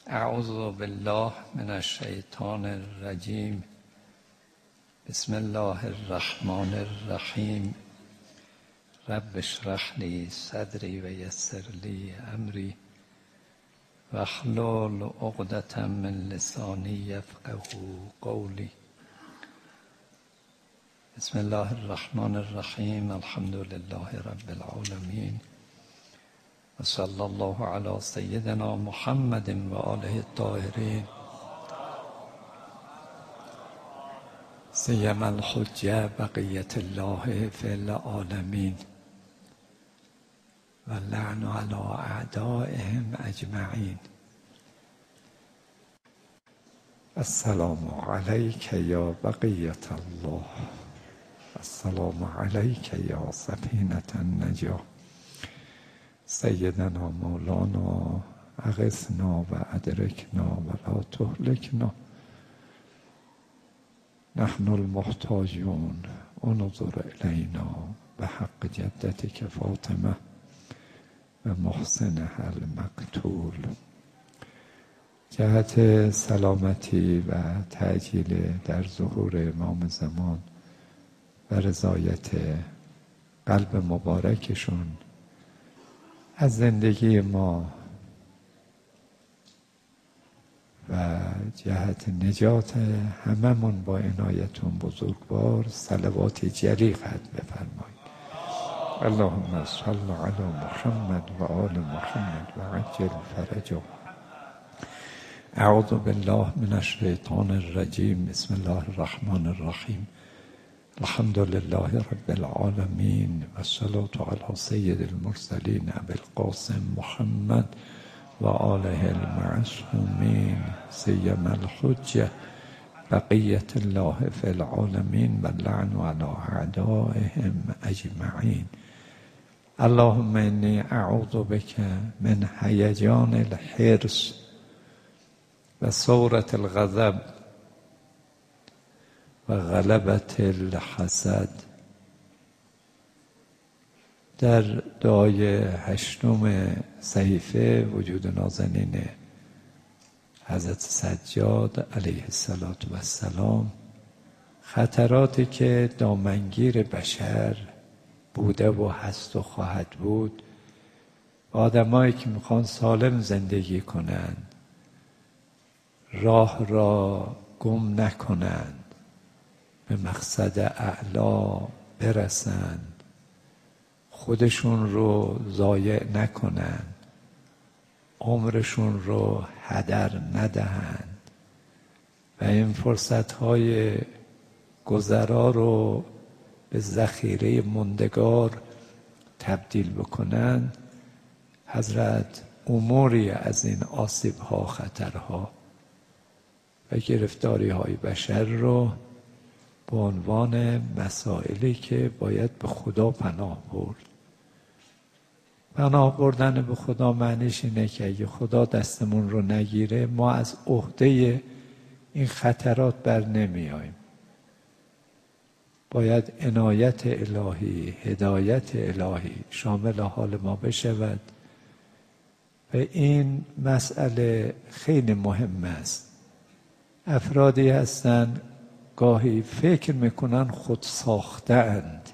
اعوذ بالله من الشیطان الرجیم. بسم الله الرحمن الرحیم. رب اشرح لی صدری و یسر لی امری واحلل عقدة من لسانی یفقهوا قولی. بسم الله الرحمن الرحیم. الحمد لله رب العالمین و صلی الله علی سیدنا محمد و آله الطاهرین سیما الحجة بقیة الله فی العالمین و اللعن علی اعدائهم اجمعین. السلام علیک یا بقیة الله، السلام علیک یا سفینة النجاة. سیدنا مولانا اغثنا و ادرکنا و لا تهلکنا، نحن المحتاجون انظر الینا بحق جدتک فاطمه و محسنها المقتول. جهت سلامتی و تعجیل در ظهور امام زمان و رضایت قلب مبارکشون از زندگی ما و جهت نجات هممون با عنایتون بزرگوار صلوات جری ختم بفرمایید. اللهم صل علی محمد و آل محمد و عجل فرجه. اعوذ بالله من الشیطان الرجیم. بسم الله الرحمن الرحیم. الحمد لله رب العالمین و الصلاة علی سید المرسلین ابی القاسم محمد و آله المعصومین سیما الحجة بقیة الله فی العالمین و اللعن علی اعدائهم اجمعین. اللهم انی اعوذ بک من هیجان الحرص و ثورة الغضب و غلبة الحسد. در دعای 8 صحیفه وجود نازنین حضرت سجاد علیه السلام خطراتی که دامنگیر بشر بوده و هست و خواهد بود، آدمایی که میخوان سالم زندگی کنند، راه را گم نکنند، به مقصد اعلا برسند، خودشون رو ضایع نکنند، عمرشون رو هدر ندهند و این فرصت‌های گذرا رو به ذخیره ماندگار تبدیل بکنند. حضرت اموری از این آسیب‌ها، خطرها و گرفتاری‌های بشر رو به عنوان مسائلی که باید به خدا پناه برد. پناه بردن به خدا معنیش اینه که اگه خدا دستمون رو نگیره ما از عهده این خطرات بر نمیاییم. باید عنایت الهی، هدایت الهی شامل حال ما بشود و این مسئله خیلی مهم است. افرادی هستند گاهی فکر میکنن خود ساختند،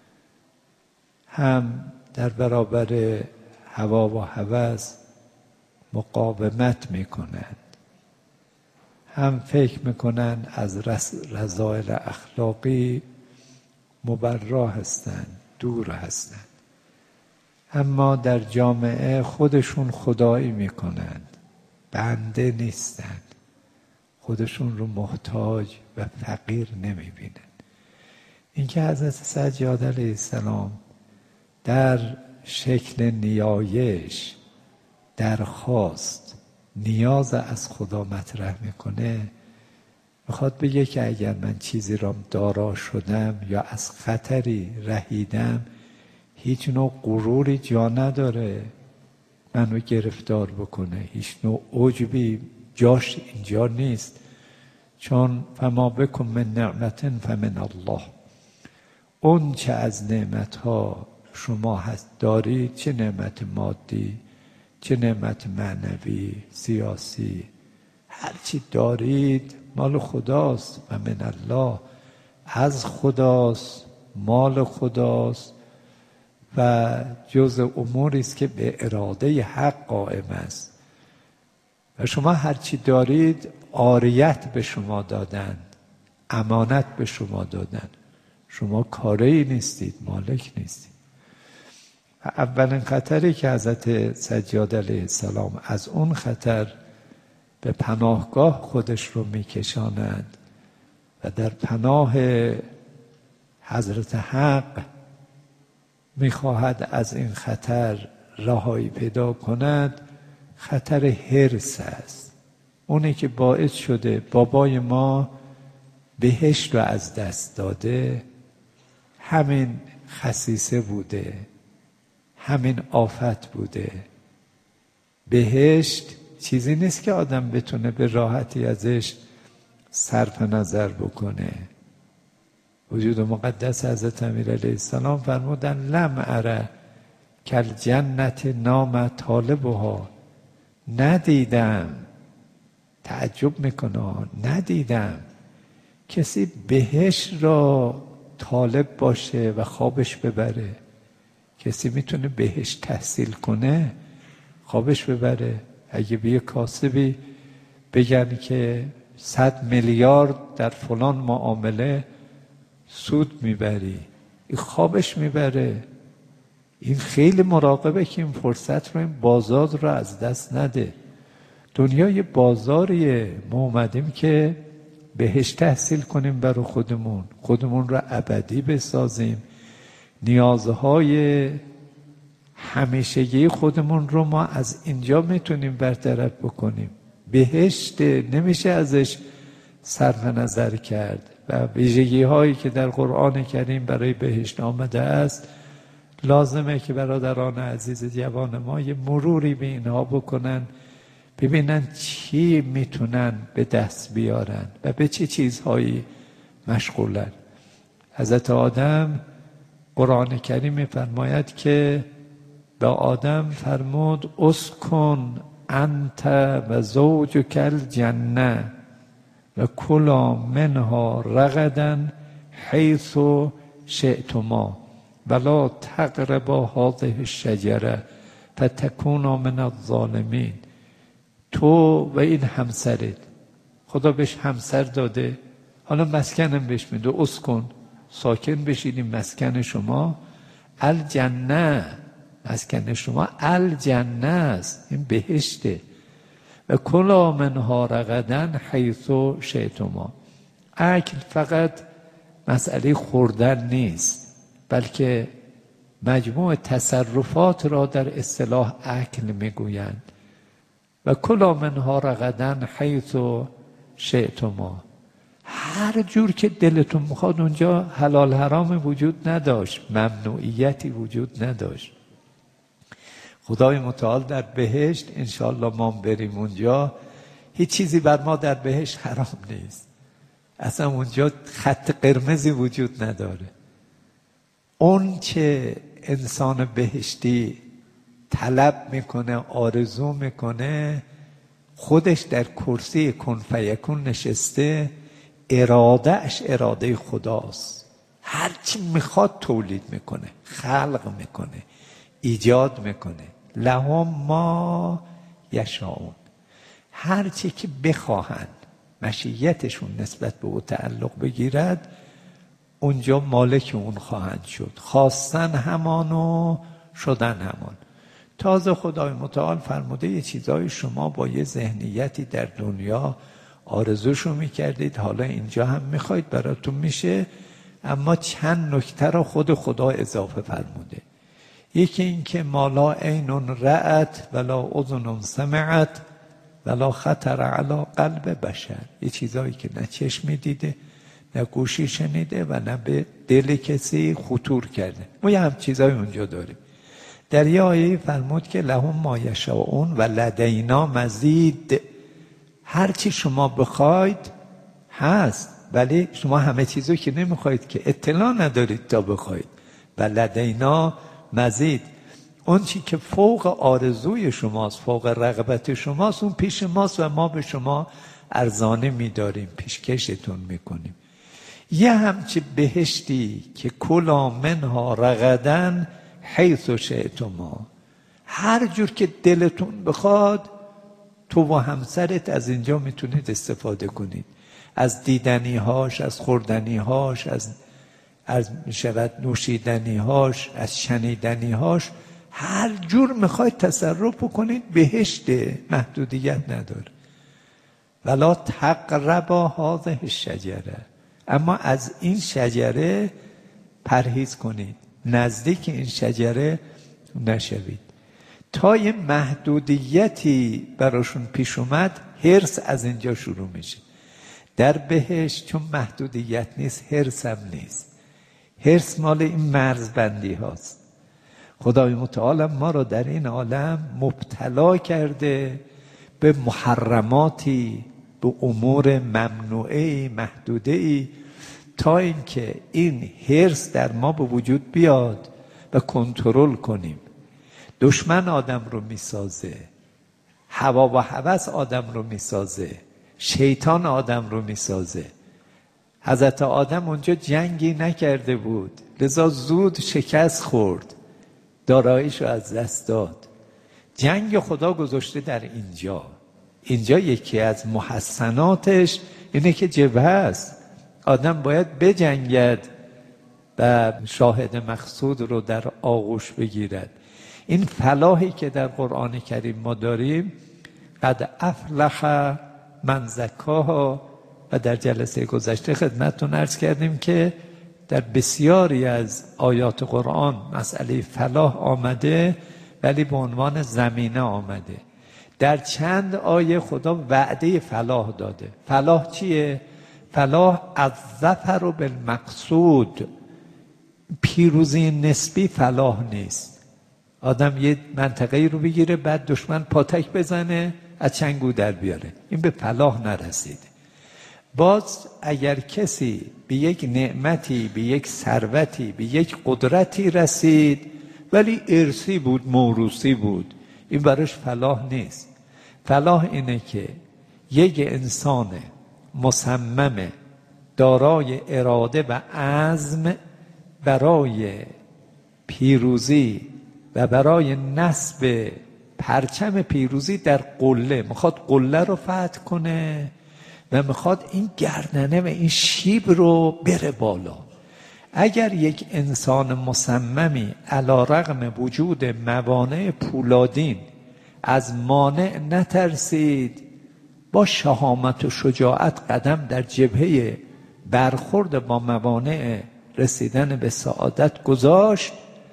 هم در برابر هوا و هوس مقاومت میکنند، هم فکر میکنن از رذائل اخلاقی مبرا هستند، دور هستند، اما در جامعه خودشون خدایی میکنند، بنده نیستند، خودشون رو محتاج و فقیر نمیبینند. این که حضرت سجاد علیه السلام در شکل نیایش، درخواست، نیاز از خدا مطرح میکنه، میخواد بگه که اگر من چیزی را دارا شدم یا از خطری رهیدم، هیچ نوع غروری جا نداره منو گرفتار بکنه، هیچ نوع عجبی جاش اینجا نیست، چون فما بکن من نعمت فمن الله. اون چه از نعمتها شما هست دارید، چه نعمت مادی، چه نعمت معنوی، سیاسی، هرچی دارید مال خداست و من الله، از خداست، مال خداست و جز اموری است که به اراده حق قائم است. و شما هرچی دارید عاریت به شما دادن، امانت به شما دادن، شما کاری نیستید، مالک نیستید. و اولین خطری که حضرت سجاد علیه السلام از اون خطر به پناهگاه خودش رو میکشاند و در پناه حضرت حق میخواهد از این خطر رهایی پیدا کند، خطر حرص است. اونی که باعث شده بابای ما بهشت رو از دست داده، همین خسیسه بوده، همین آفت بوده. بهشت چیزی نیست که آدم بتونه به راحتی ازش صرف نظر بکنه. وجود مقدس حضرت امیر علیه السلام فرمودن لم اره کل جنت نام طالبها، ندیدم، تعجب میکنه، ندیدم کسی بهشت را طالب باشه و خوابش ببره. کسی میتونه بهشت تحصیل کنه خوابش ببره؟ اگه به یه کاسبی بگن که 100 میلیارد در فلان معامله سود میبری، این خوابش میبره. این خیلی مراقبه که این فرصت رو، این بازار رو از دست نده. دنیا یه بازاریه، ما اومدیم که بهشت تحصیل کنیم برای خودمون رو ابدی بسازیم. نیازهای همیشگی خودمون رو ما از اینجا میتونیم برطرف بکنیم. بهشت نمیشه ازش صرف نظر کرد و ویژگی هایی که در قرآن کریم برای بهشت آمده است لازمه که برادران عزیز جوان ما یه مروری به اینها بکنن، ببینن چی میتونن به دست بیارن و به چه چیزهایی مشغولن. حضرت آدم قرآن کریم میفرماید که به آدم فرمود اسکن انت و زوجک الجنه و کلا منها رغدا حیث شئتما ولا تقربا هذه الشجره فتکونا من الظالمین. تو و این همسرت، خدا بهش همسر داده، حالا مسکنم بهش میده، اسکن، ساکن بشید این مسکن شما، الجنه، مسکن شما الجنه است، این بهشته. و کلا منها رغدا حیث شئتما. اکل فقط مسئله خوردن نیست، بلکه مجموع تصرفات را در اصطلاح اکل میگویند. و کلا منها رغدا حیث شئتما، هر جور که دلتون میخواد. اونجا حلال حرام وجود نداشت، ممنوعیتی وجود نداشت. خدای متعال در بهشت، انشاءالله ما بریم اونجا، هیچ چیزی بر ما در بهشت حرام نیست. اصلا اونجا خط قرمزی وجود نداره. اون که انسان بهشتی طلب میکنه، آرزو میکنه، خودش در کرسی کن فیکون نشسته، ارادهش اراده خداست. هرچی میخواد تولید میکنه، خلق میکنه، ایجاد میکنه. لهم ما یشاءون، هرچی که بخواهند، مشیتشون نسبت به او تعلق بگیرد، اونجا مالک اون خواهند شد. خواستن همان و شدن همان. تازه خدای متعال فرموده یه چیزای شما با یه ذهنیتی در دنیا آرزوشو میکردید، حالا اینجا هم میخواید، براتون میشه. اما چند نکته را خود خدا اضافه فرموده. یکی این که ما لا عین رأت ولا اذن سمعت ولا خطر علی قلب بشر، یه چیزایی که نه چشمی دیده، نه گوشی شنیده و نه به دل کسی خطور کرده. ما یه هم چیزایی اونجا داریم. در یه آیه فرمود که لهم ما یشاءون و لدینا مزید، هر چی شما بخواید هست، ولی شما همه چیزو که نمیخواید که اطلاع ندارید تا بخواید. و لدینا مزید. اون چی که فوق آرزوی شماست، فوق رغبت شماست، اون پیش ماست و ما به شما ارزانه می‌داریم، پیشکشتون میکنیم. یه همچی بهشتی که کلا منها رغدن حیث شئتما، هر جور که دلتون بخواد تو و همسرت از اینجا میتونید استفاده کنید، از دیدنیهاش، از خوردنیهاش، از شود نوشیدنیهاش، از شنیدنیهاش، هر جور میخواید تصرف کنید. بهشت محدودیت نداره. ولا تقربا هذه الشجره، اما از این شجره پرهیز کنید، نزدیک این شجره نشوید. تا یه محدودیتی براشون پیش اومد، حرص از اینجا شروع میشه. در بهشت چون محدودیت نیست، حرص هم نیست. حرص مال این مرزبندی هاست. خدای متعال ما را در این عالم مبتلا کرده به محرماتی، به امور ممنوعه محدوده، تا اینکه این حرص در ما به وجود بیاد و کنترل کنیم. دشمن آدم رو میسازه، هوا و هوس آدم رو میسازه، شیطان آدم رو میسازه. حضرت آدم اونجا جنگی نکرده بود، لذا زود شکست خورد، داراییش رو از دست داد. جنگ خدا گذاشته در اینجا. اینجا یکی از محسناتش اینه که جبهه است. آدم باید بجنگد و شاهد مقصود رو در آغوش بگیرد. این فلاحی که در قرآن کریم ما داریم، قد افلح من زکاها، و در جلسه گذشته خدمتتون عرض کردیم که در بسیاری از آیات قرآن مسئله فلاح آمده، ولی به عنوان زمینه آمده. در چند آیه خدا وعده فلاح داده. فلاح چیه؟ فلاح از ظفر و بالمقصود، پیروزی نسبی فلاح نیست. آدم یه منطقه رو بگیره، بعد دشمن پاتک بزنه، از چنگو در بیاره، این به فلاح نرسیده. باز اگر کسی به یک نعمتی، به یک ثروتی، به یک قدرتی رسید ولی ارثی بود، موروثی بود، این براش فلاح نیست. فلاح اینه که یک انسان مصمم، دارای اراده و عزم برای پیروزی و برای نصب پرچم پیروزی در قله، میخواد قله رو فتح کنه و میخواد این گردنه و این شیب رو بره بالا. اگر یک انسان مصممی علی رغم وجود موانع پولادین از مانع نترسید، با شهامت و شجاعت قدم در جبهه برخورد با موانع رسیدن به سعادت گذاشت،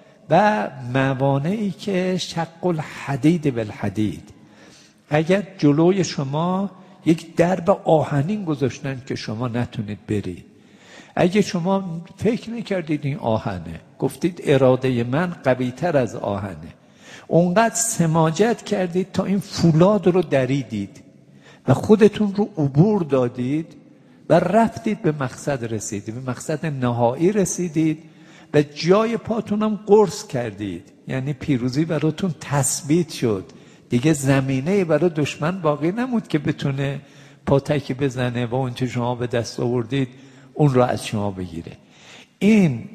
و موانعی که شق الحدید بالحدید، اگر جلوی شما یک درب آهنین گذاشتن که شما نتونید برید، اگه شما فکر نکردید این آهنه، گفتید اراده من قوی تر از آهنه، اونقدر سماجت کردید تا این فولاد رو دریدید و خودتون رو عبور دادید و رفتید به مقصد رسیدید، به مقصد نهایی رسیدید و جای پاتون هم قرص کردید، یعنی پیروزی براتون تثبیت شد. دیگه زمینه برای دشمن باقی نمود که بتونه پاتکی بزنه و اون چه شما به دست آوردید اون رو از شما بگیره. این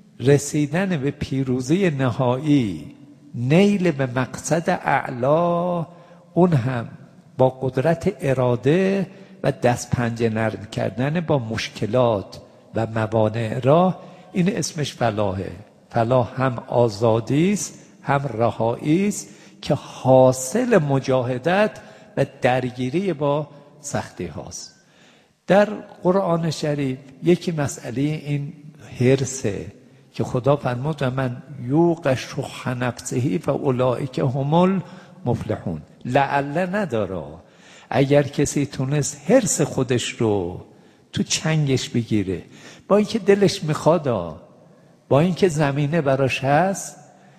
رسیدن به پیروزی نهایی، نیل به مقصد اعلا، اون هم با قدرت اراده و دست پنجه نرم کردن با مشکلات و موانع را، این اسمش فلاحه. فلاح هم آزادی است، هم رهایی است که حاصل مجاهدت و درگیری با سختی هاست. در قرآن شریف یکی مسئله این حرصه که خدا فرمود و من یوق شح نفسه فاولئک هم المفلحون. لعل نداره. اگر کسی تونست حرص خودش رو تو چنگش بگیره، با اینکه دلش میخواد، با اینکه زمینه براش هست،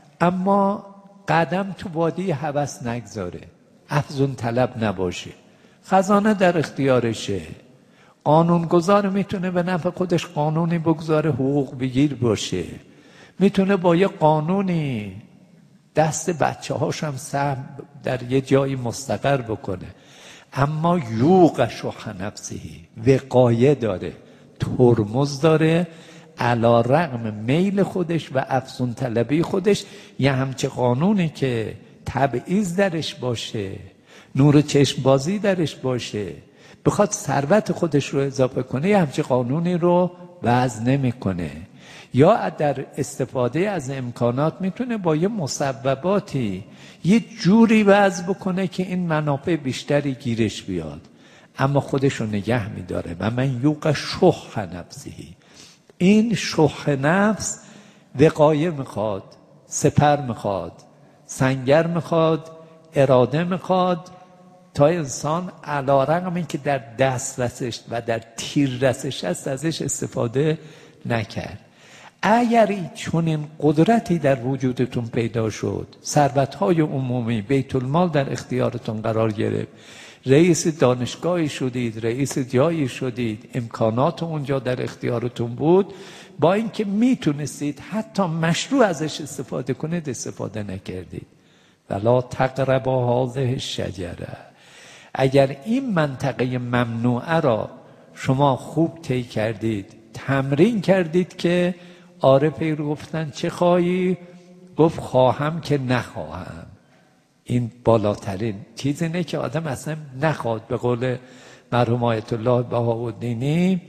اما قدم تو وادی هوس نگذاره، افزون طلب نباشه، خزانه در اختیارشه، قانونگذار میتونه به نفع خودش قانونی بگذاره حقوق بگیر باشه، میتونه با یه قانونی دست بچه هاش هم سهم در یه جایی مستقر بکنه. اما یوق شح نفسهی، وقایه داره، ترمز داره علی رغم میل خودش و افزون طلبی خودش. یه همچه قانونی که تبعیض درش باشه، نور چشم بازی درش باشه، بخواد ثروت خودش رو اضافه کنه، یه همچه قانونی رو وضع نمیکنه. یا در استفاده از امکانات میتونه با یه مسبباتی یه جوری وضع بکنه که این منافع بیشتری گیرش بیاد، اما خودش رو نگه میداره. و من یوق شح نفسهی، این شح نفس وقایه میخواد، سپر میخواد، سنگر میخواد، اراده میخواد، تا انسان علی رغم این که در دسترسش و در تیررسش است ازش استفاده نکرد. اگر چنین قدرتی در وجودتون پیدا شد، ثروت‌های عمومی، بیت المال در اختیارتون قرار گرفت، رئیس دانشگاهی شدید، رئیس جایی شدید، امکانات اونجا در اختیارتون بود، با اینکه میتونستید حتی مشروع ازش استفاده کنید، استفاده نکردید. ولا تقربوا هذه الشجره. اگر این منطقه ممنوعه را شما خوب طی کردید، تمرین کردید که عارفی رو گفتن چه خواهی؟ گفت خواهم که نخواهم. این بالاترین چیز اینه که آدم اصلا نخواد. به قول مرحوم آیت الله بهاءالدینی،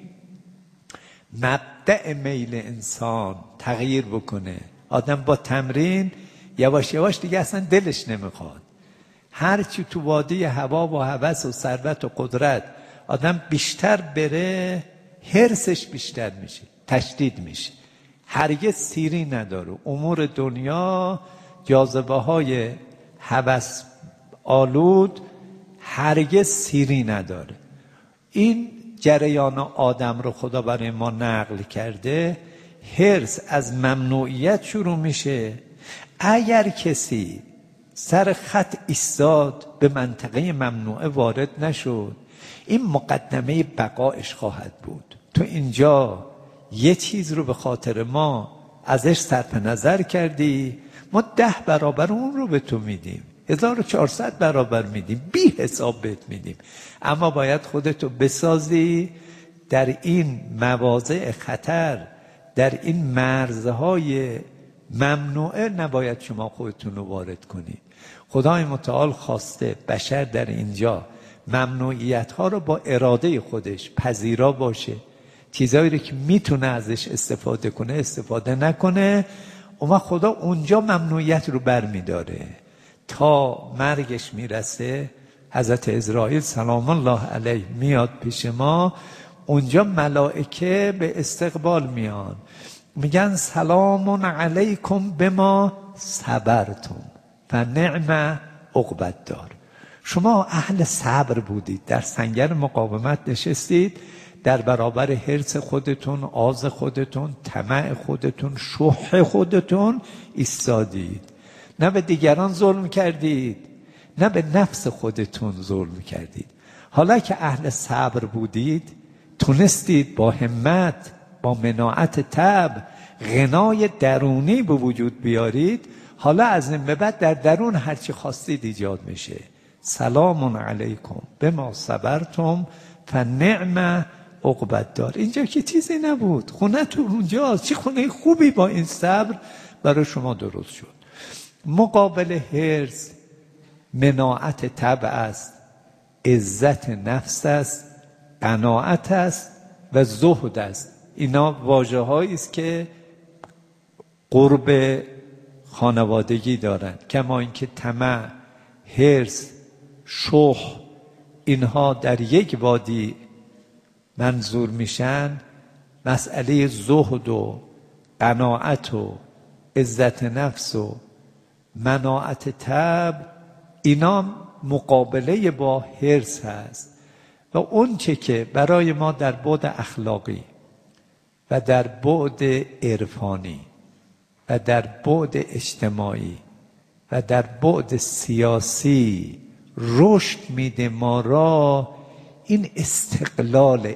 مبدأ میل انسان تغییر بکنه. آدم با تمرین یواش یواش دیگه اصلا دلش نمیخواد. هرچی تو وادی هوا و هوس و ثروت و قدرت آدم بیشتر بره، حرصش بیشتر میشه، تشدید میشه. هرگز سیری نداره. امور دنیا، جاذبه های هوس آلود هرگز سیری نداره. این جریان آدم رو خدا برای ما نقل کرده. حرص از ممنوعیت شروع میشه. اگر کسی سر خط ایستاد، به منطقه ممنوعه وارد نشد، این مقدمه بقایش خواهد بود. تو اینجا یه چیز رو به خاطر ما ازش صرف نظر کردی، ما 10 برابر اون رو به تو میدیم، 1400 برابر میدیم، بی حساب بهت میدیم. اما باید خودتو بسازی در این مواضع خطر، در این مرزهای ممنوعه نباید شما خودتون رو وارد کنید. خدای متعال خواسته بشر در اینجا ممنوعیت ها رو با اراده خودش پذیرا باشه، چیزایی رو که میتونه ازش استفاده کنه استفاده نکنه. اما خدا اونجا ممنوعیت رو بر میداره. تا مرگش میرسه، حضرت عزرائیل سلام الله علیه میاد پیش ما، اونجا ملائکه به استقبال میان، میگن سلام علیکم بما صبرتم فنعم عقبی الدار. شما اهل صبر بودید، در سنگر مقاومت نشستید، در برابر حرص خودتون، آز خودتون، طمع خودتون، شح خودتون ایستادید. نه به دیگران ظلم کردید، نه به نفس خودتون ظلم کردید. حالا که اهل صبر بودید، تونستید با همت، با مناعت طبع غنای درونی به وجود بیارید. حالا از این به بعد در درون هرچی خواستید ایجاد میشه. سلام علیکم بما صبرتم فنعم عقبی الدار. اینجا که چیزی نبود، خونه تو اونجاست. چه خونه خوبی با این صبر برای شما درست شد. مقابل حرص مناعت طبع است، عزت نفس است، قناعت است و زهد است. اینا واژه‌هایی است که قرب خانوادگی دارند. کما اینکه طمع، حرص، شح، اینها در یک وادی منظور میشن. مسئله زهد و قناعت و عزت نفس و مناعت طبع، اینا مقابله با حرص هست. و اون چه که برای ما در بعد اخلاقی و در بعد عرفانی و در بعد اجتماعی و در بعد سیاسی رشد میده ما را، این استقلال،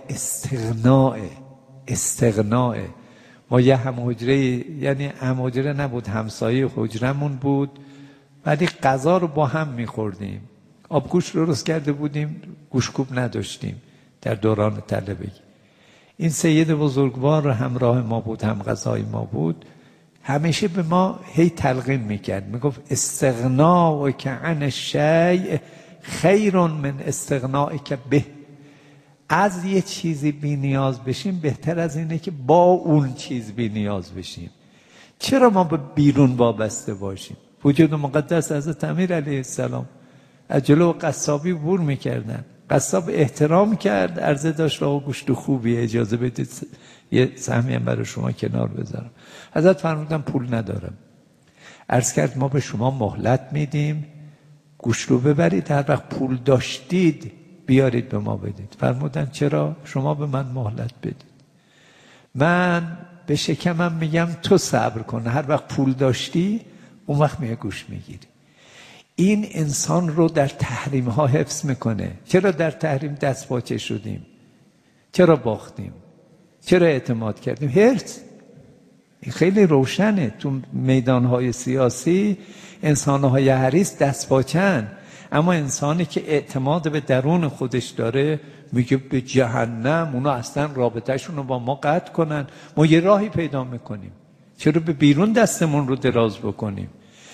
استغناء. ما یه هم حجره، یعنی هم حجره نبود، همسایه حجرمون بود، ولی غذا رو با هم میخوردیم. آبگوشت درست کرده بودیم، گوشتکوب نداشتیم در دوران طلبگی. این سید بزرگوار همراه ما بود، هم غذای ما بود، همیشه به ما هی تلقین میکرد، میگفت استغناءک عن الشیء خیر من استغنائک به. از یه چیزی بی نیاز بشیم بهتر از اینه که با اون چیز بی نیاز بشیم. چرا ما به بیرون وابسته باشیم؟ وجود مقدس حضرت امیر علیه السلام از جلو قصابی عبور میکردن، قصاب احترام کرد، عرضه داشت آقا گوشت خوبی، اجازه بدید یه سهمی هم برای شما کنار بذارم. حضرت فرمودن پول ندارم. عرض کرد ما به شما مهلت میدیم، گوشت رو ببرید، هر وقت پول داشتید بیارید به ما بدید. فرمودن چرا؟ شما به من مهلت بدید، من به شکمم میگم تو صبر کن، هر وقت پول داشتی اون وقت میگه گوشت میگیری. این انسان رو در تحریم ها حفظ میکنه. چرا در تحریم دست پاچه شدیم؟ چرا باختیم؟ چرا اعتماد کردیم؟ هرس. این خیلی روشنه. تو میدان های سیاسی انسان های حریص دست پاچن، اما انسانی که اعتماد به درون خودش داره میگه به جهنم، اونا اصلا رابطهشون رو با ما قطع کنن، ما یه راهی پیدا میکنیم. چرا به بیرون دستمون رو دراز بکنیم؟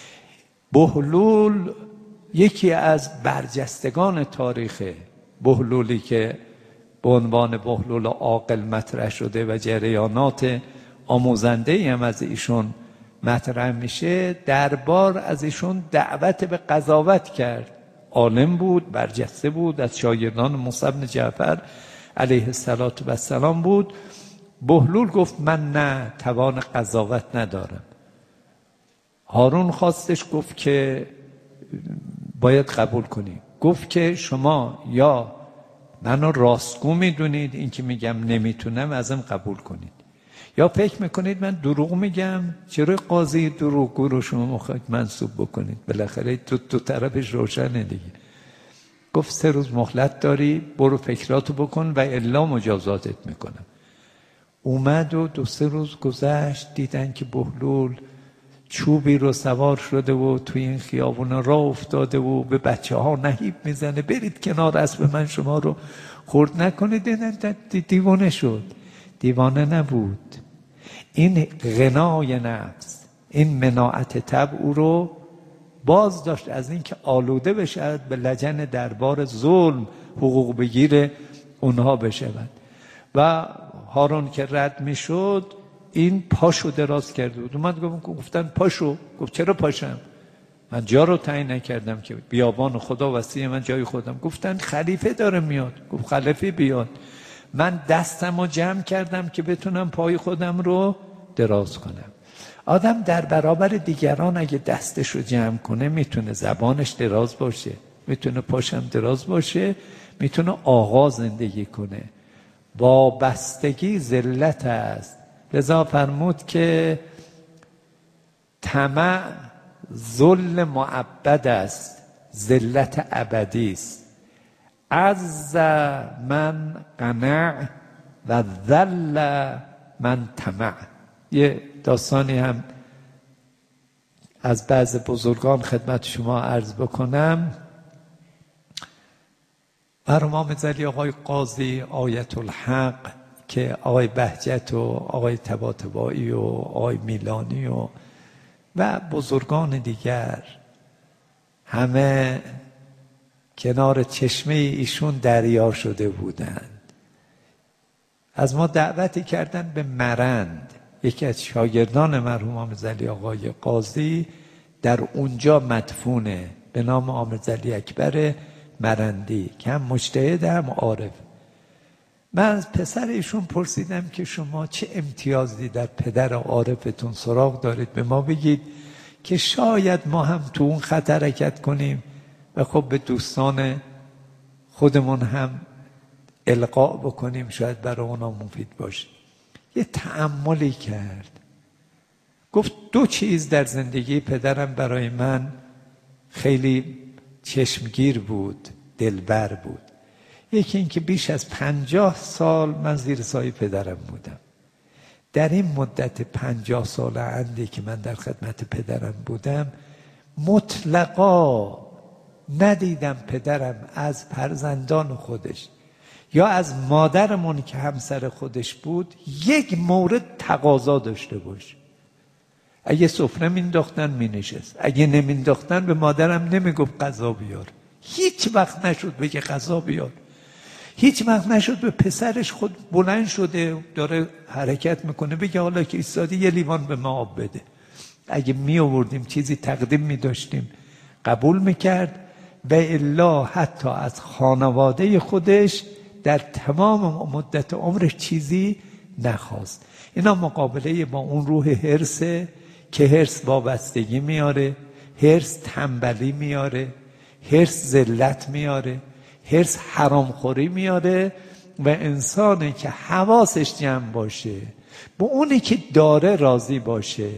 بهلول یکی از برجستگان تاریخه. بهلولی که به عنوان بهلول عاقل مطرح شده و جریانات آموزنده‌ای هم از ایشون مطرح میشه، دربار از ایشون دعوت به قضاوت کرد. عالم بود، برجسته بود، از شاگردان موسی بن جعفر علیه السلام بود. بهلول گفت من نه، توان قضاوت ندارم. هارون خواستش، گفت که باید قبول کنی. گفت که شما یا منو راستگو میدونید، این که میگم نمیتونم ازم قبول کنید، یا فکر میکنید من دروغ میگم. چرا قاضی دروغگو رو شما میخواید منصوب بکنید؟ بالاخره تو طرفش روشنه دیگه. گفت 3 روز مهلت داری، برو فکراتو بکن و الا مجازاتت میکنم. اومد و 2-3 روز گذشت، دیدن که بهلول چوبی رو سوار شده و توی این خیابون راه افتاده و به بچه ها نهیب میزنه برید کنار، اسب من شما رو خورد نکنید. دیوانه شد. دیوانه نبود، این غنای نفس، این مناعت طبع او رو باز داشت از این که آلوده بشه به لجن دربار ظلم، حقوق بگیر اونها بشود. و هارون که رد میشد این پاشو دراز کرده بود، اومد گفتن پاشو. گفت چرا پاشم؟ من جا رو تعیین نکردم که، بیابان خدا وسیع من جای خودم. گفتن خلیفه داره میاد. گفت خلیفه بیاد، من دستم رو جمع کردم که بتونم پای خودم رو دراز کنم. آدم در برابر دیگران اگه دستش رو جمع کنه میتونه زبانش دراز باشه، میتونه پاشم دراز باشه، میتونه آقا زندگی کنه. وابستگی ذلت است. لذا فرمود که طمع ذل معبد است، ذلت ابدی است. عز من قنع و ذل من طمع. یه داستانی هم از بعض بزرگان خدمت شما عرض بکنم. مرحوم زلی آقای قاضی آیت الحق که آقای بهجت و آقای طباطبایی و آقای میلانی و بزرگان دیگر همه کنار چشمه ایشون دریا شده بودند. از ما دعوتی کردن به مرند. یکی از شاگردان مرحوم آمرزلی آقای قاضی در اونجا مدفونه، به نام آمرزلی اکبر مرندی که هم مجتهد هم عارف. من از پسر ایشون پرسیدم که شما چه امتیازی در پدر عارفتون سراغ دارید؟ به ما بگید که شاید ما هم تو اون خط حرکت کنیم و خب به دوستان خودمون هم القا بکنیم، شاید برای اونا مفید باشه. یه تأملی کرد، گفت 2 چیز در زندگی پدرم برای من خیلی چشمگیر بود، دلبر بود. یکی این که بیش از 50 سال من زیر سایه پدرم بودم. در این مدت 50 سال اندی که من در خدمت پدرم بودم مطلقا ندیدم پدرم از فرزندان خودش یا از مادرمون که همسر خودش بود یک مورد تقاضا داشته باشه. اگه سفره مینداختن مینشست، اگه نمینداختن به مادرم نمیگفت غذا بیار. هیچ وقت نشد بگه غذا بیار. هیچ وقت نشد به پسرش خود بلند شده داره حرکت میکنه بگه حالا که ایستادی یه لیوان به ما آب بده. اگه می آوردیم چیزی تقدیم می داشتیم قبول میکرد و الا حتی از خانواده خودش در تمام مدت عمرش چیزی نخواست. اینا مقابله با اون روح حرصه که حرص وابستگی میاره، حرص تنبلی میاره، حرص ذلت میاره، حرص حرامخوری میاره و انسانی که حواسش جمع باشه با اونی که داره راضی باشه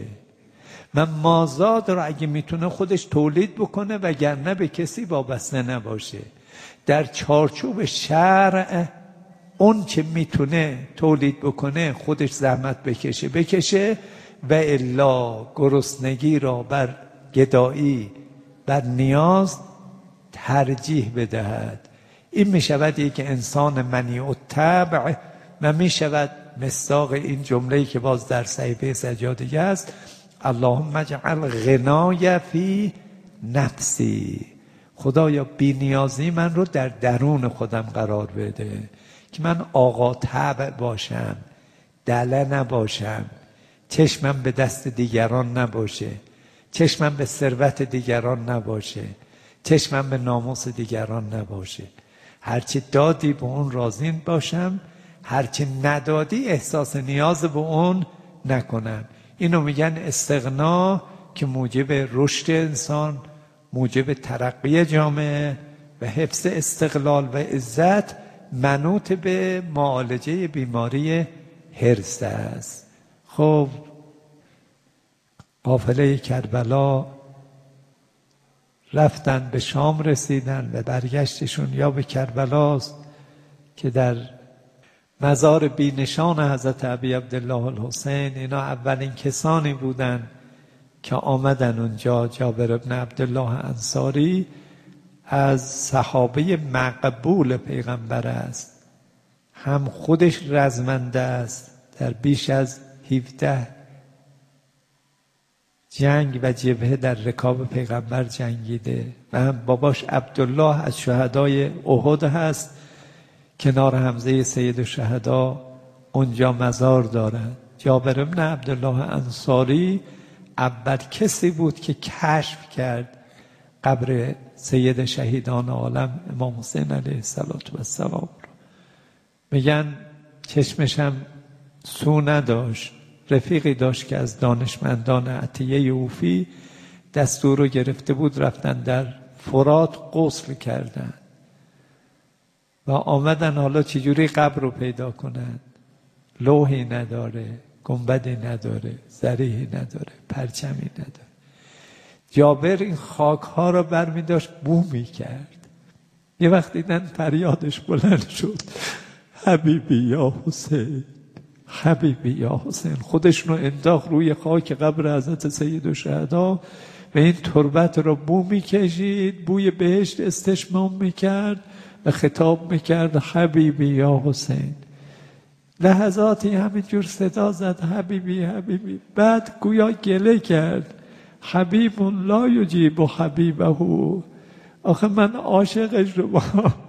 و مازاد رو اگه میتونه خودش تولید بکنه وگرنه به کسی وابسته نباشه. در چارچوب شرع اون که میتونه تولید بکنه خودش زحمت بکشه و الا گرسنگی را بر گدایی بر نیاز ترجیح بدهد. این میشود یک انسان منیع الطبع و میشود مصداق این جمله‌ای که باز در صحیفه سجادگی است: اللهم اجعل غنای فی نفسی. خدایا بی‌نیازی من رو در درون خودم قرار بده که من آقا طبع باشم، دله نباشم، چشمم به دست دیگران نباشه، چشمم به ثروت دیگران نباشه، چشمم به ناموس دیگران نباشه. هرچی دادی به اون راضی باشم، هرچی ندادی احساس نیاز به اون نکنم. اینو میگن استغنا که موجب رشد انسان، موجب ترقی جامعه و حفظ استقلال و عزت منوط به معالجه بیماری حرص است. خب قافله کربلا رفتن به شام رسیدن و برگشتشون یا به کربلاست که در مزار بینشان حضرت ابی عبدالله الحسین اینا اولین کسانی بودن که آمدن اونجا. جابر بن عبدالله انصاری از صحابه مقبول پیغمبر است، هم خودش رزمنده است، در بیش از 17 جنگ و جبهه در رکاب پیغمبر جنگیده و هم باباش عبدالله از شهدای احد هست، کنار حمزه سید الشهدا اونجا مزار دارد. جابر بن عبدالله انصاری اول کسی بود که کشف کرد قبر سید شهیدان عالم امام حسین علیه السلام. میگن چشمشم سو نداشت. رفیقی داشت که از دانشمندان عطیه یوفی دستور رو گرفته بود رفتن در فرات غسل کردن و آمدن حالا چجوری قبر رو پیدا کنن. لوحی نداره، گنبدی نداره، ضریحی نداره، پرچمی نداره. جابر این خاک ها رو برمی داشت بو می کرد. یه وقت دیدن فریادش بلند شد: حبیبی یا حسین، حبیبی یا حسین. خودش رو انداخت روی خاک قبر حضرت سید الشهدا و این تربت رو بو می کشید، بوی بهشت استشمام می کرد و خطاب می کرد: حبیبی یا حسین. لحظاتی همینجور صدا زد: حبیبی حبیبی. بعد گویا گله کرد: حبیب لا یجیب حبیبه. آخه من عاشق شما،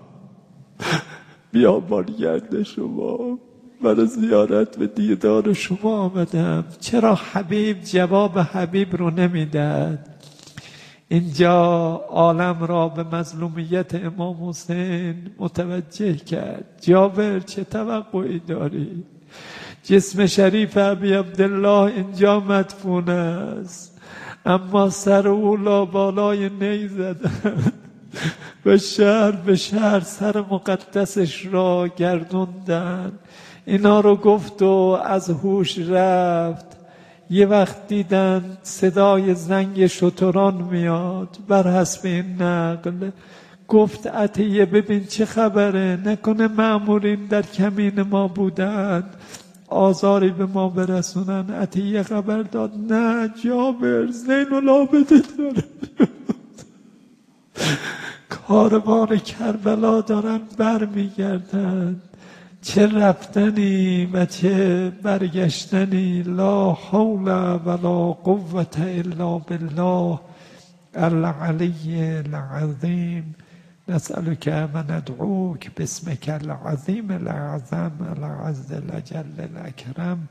بیابانگرد شما، برای زیارت و دیدار شما آمدم. چرا حبیب جواب حبیب رو نمیداد؟ اینجا عالم را به مظلومیت امام حسین متوجه کرد. جابر چه توقعی داری؟ جسم شریف ابی عبدالله اینجا مدفون است، اما سر او لابالای نی زدن و شهر به شهر سر مقدسش را گردوندن. اینا رو گفت و از هوش رفت. یه وقت دیدن صدای زنگ شتران میاد. بر حسب این نقل گفت: عطیه ببین چه خبره، نکنه مأمورین در کمین ما بودن، آزاری به ما برسونن. عطیه خبر داد نه جابر، زین العابدین داره کاروان کربلا دارن برمیگردن، چه رفتنی و چه برگشتنی. لا حول ولا قوة الا بالله العلی العظیم. نسألك و ندعوك باسمك العظیم الاعظم العز الجل الاکرم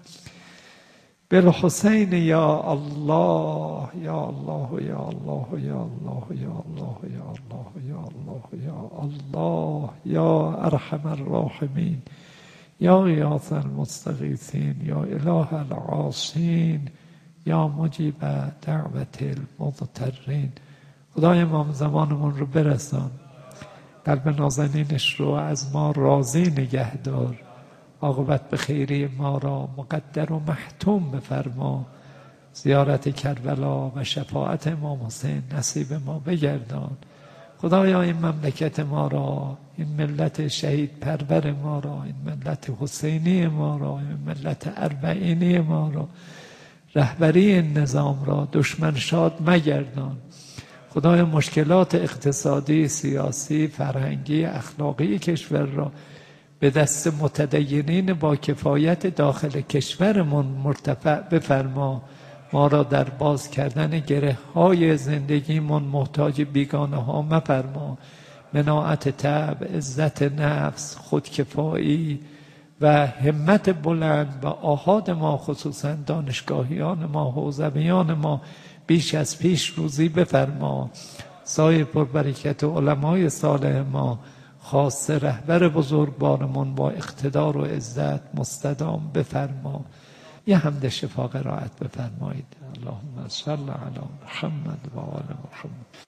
بالحسین یا الله یا الله یا الله یا الله یا الله یا الله یا الله یا الله یا ارحم الراحمین یا غیاث المستغیثین یا اله العاصین یا مجیب دعوت المضطرین. خدای امام زمانمون رو برسان، قلب نازنینش رو از ما راضی نگه دار، عاقبت به خیری ما را مقدر و محتوم بفرما، زیارت کربلا و شفاعت امام حسین نصیب ما بگردان. خدایا این مملکت ما را، این ملت شهید پرور ما را، این ملت حسینی ما را، این ملت اربعینی ما را، رهبری این نظام را دشمن شاد مگردان. خدای مشکلات اقتصادی، سیاسی، فرهنگی، اخلاقی کشور را به دست متدینین با کفایت داخل کشورمون مرتفع بفرما. ما را در باز کردن گره های زندگیمون محتاج بیگانه ها مفرما. مناعت طبع، عزت نفس، خودکفایی و همت بلند و آحاد ما، خصوصا دانشگاهیان ما، حوزویان ما، بیش از پیش روزی بفرما. سایه پربرکت علمای صالح ما، خاصه رهبر بزرگوارمون با اقتدار و عزت مستدام بفرما. یه حمد شفا قرائت بفرمایید. اللهم صل علی محمد و آل محمد.